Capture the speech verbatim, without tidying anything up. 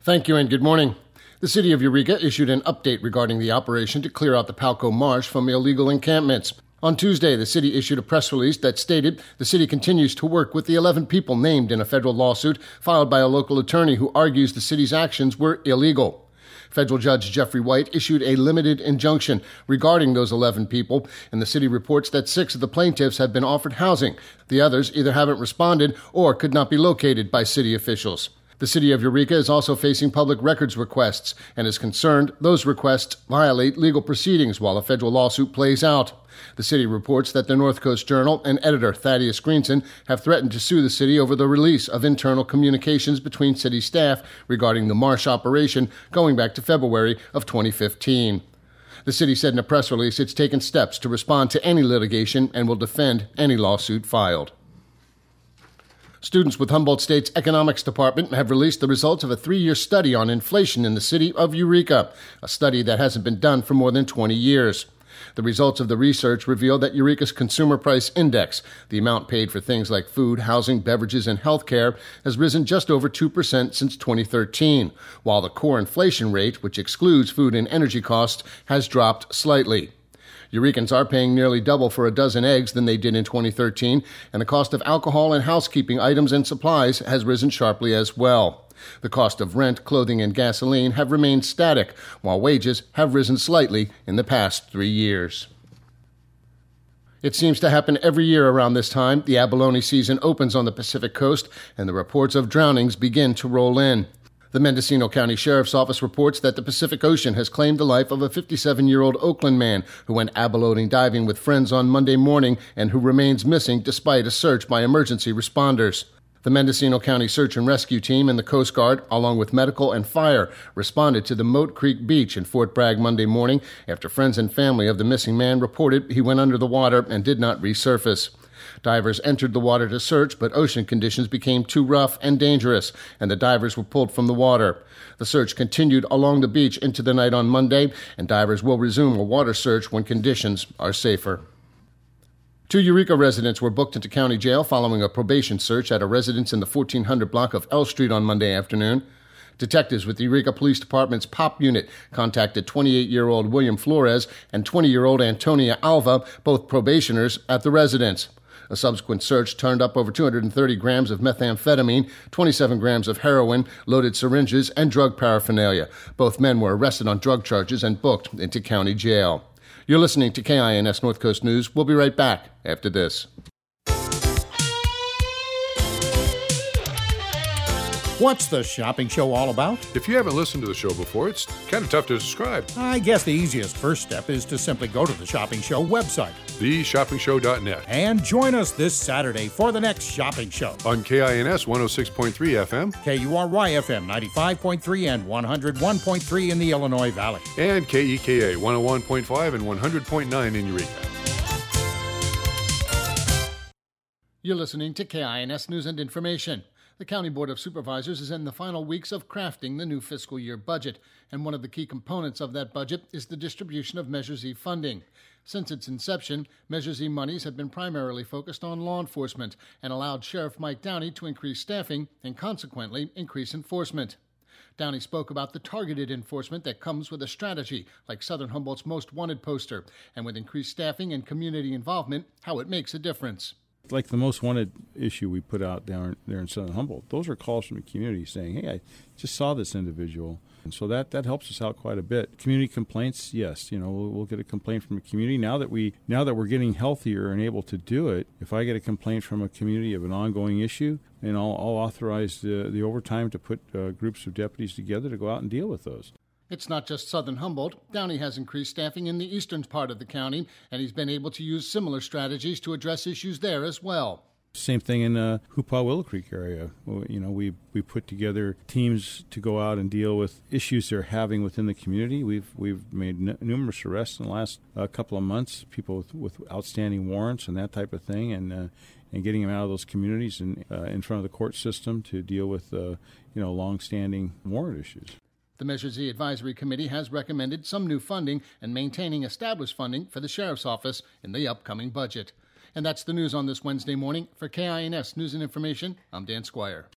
Thank you and good morning. The city of Eureka issued an update regarding the operation to clear out the Palco Marsh from illegal encampments. On Tuesday, the city issued a press release that stated the city continues to work with the eleven people named in a federal lawsuit filed by a local attorney who argues the city's actions were illegal. Federal Judge Jeffrey White issued a limited injunction regarding those eleven people, and the city reports that six of the plaintiffs have been offered housing. The others either haven't responded or could not be located by city officials. The city of Eureka is also facing public records requests and is concerned those requests violate legal proceedings while a federal lawsuit plays out. The city reports that the North Coast Journal and editor Thaddeus Greenson have threatened to sue the city over the release of internal communications between city staff regarding the Marsh operation going back to February of twenty fifteen. The city said in a press release it's taken steps to respond to any litigation and will defend any lawsuit filed. Students with Humboldt State's Economics Department have released the results of a three-year study on inflation in the city of Eureka, a study that hasn't been done for more than twenty years. The results of the research reveal that Eureka's Consumer Price Index, the amount paid for things like food, housing, beverages, and health care, has risen just over two percent since twenty thirteen, while the core inflation rate, which excludes food and energy costs, has dropped slightly. Eurekans are paying nearly double for a dozen eggs than they did in twenty thirteen, and the cost of alcohol and housekeeping items and supplies has risen sharply as well. The cost of rent, clothing, and gasoline have remained static, while wages have risen slightly in the past three years. It seems to happen every year around this time. The abalone season opens on the Pacific Coast, and the reports of drownings begin to roll in. The Mendocino County Sheriff's Office reports that the Pacific Ocean has claimed the life of a fifty-seven-year-old Oakland man who went abalone diving with friends on Monday morning and who remains missing despite a search by emergency responders. The Mendocino County Search and Rescue Team and the Coast Guard, along with medical and fire, responded to the Moat Creek Beach in Fort Bragg Monday morning after friends and family of the missing man reported he went under the water and did not resurface. Divers entered the water to search, but ocean conditions became too rough and dangerous, and the divers were pulled from the water. The search continued along the beach into the night on Monday, and divers will resume a water search when conditions are safer. Two Eureka residents were booked into county jail following a probation search at a residence in the fourteen hundred block of L Street on Monday afternoon. Detectives with the Eureka Police Department's POP unit contacted twenty-eight-year-old William Flores and twenty-year-old Antonia Alva, both probationers, at the residence. A subsequent search turned up over two hundred thirty grams of methamphetamine, twenty-seven grams of heroin, loaded syringes, and drug paraphernalia. Both men were arrested on drug charges and booked into county jail. You're listening to K I N S North Coast News. We'll be right back after this. What's the shopping show all about? If you haven't listened to the show before, it's kind of tough to describe. I guess the easiest first step is to simply go to the Shopping Show website, the shopping show dot net, and join us this Saturday for the next shopping show. On K I N S one oh six point three F M, K U R Y F M ninety-five point three and one oh one point three in the Illinois Valley, and K E K A one oh one point five and one hundred point nine in Eureka. You're listening to K I N S News and Information. The County Board of Supervisors is in the final weeks of crafting the new fiscal year budget, and one of the key components of that budget is the distribution of Measure Z funding. Since its inception, Measure Z monies have been primarily focused on law enforcement and allowed Sheriff Mike Downey to increase staffing and consequently increase enforcement. Downey spoke about the targeted enforcement that comes with a strategy like Southern Humboldt's Most Wanted poster, and with increased staffing and community involvement, how it makes a difference. Like the Most Wanted issue we put out down there in Southern Humboldt, those are calls from the community saying, hey, I just saw this individual. And so that, that helps us out quite a bit. Community complaints, yes, you know, we'll, we'll get a complaint from a community. Now that, we, now that we're getting healthier and able to do it, if I get a complaint from a community of an ongoing issue, then I'll, I'll authorize the, the overtime to put uh, groups of deputies together to go out and deal with those. It's not just Southern Humboldt. Downey has increased staffing in the eastern part of the county, and he's been able to use similar strategies to address issues there as well. Same thing in the Hoopah Willow Creek area. You know, we we put together teams to go out and deal with issues they're having within the community. We've we've made n- numerous arrests in the last uh, couple of months, people with, with outstanding warrants and that type of thing, and uh, and getting them out of those communities and uh, in front of the court system to deal with uh, you know long-standing warrant issues. The Measure Z Advisory Committee has recommended some new funding and maintaining established funding for the Sheriff's Office in the upcoming budget. And that's the news on this Wednesday morning. For K I N S News and Information, I'm Dan Squire.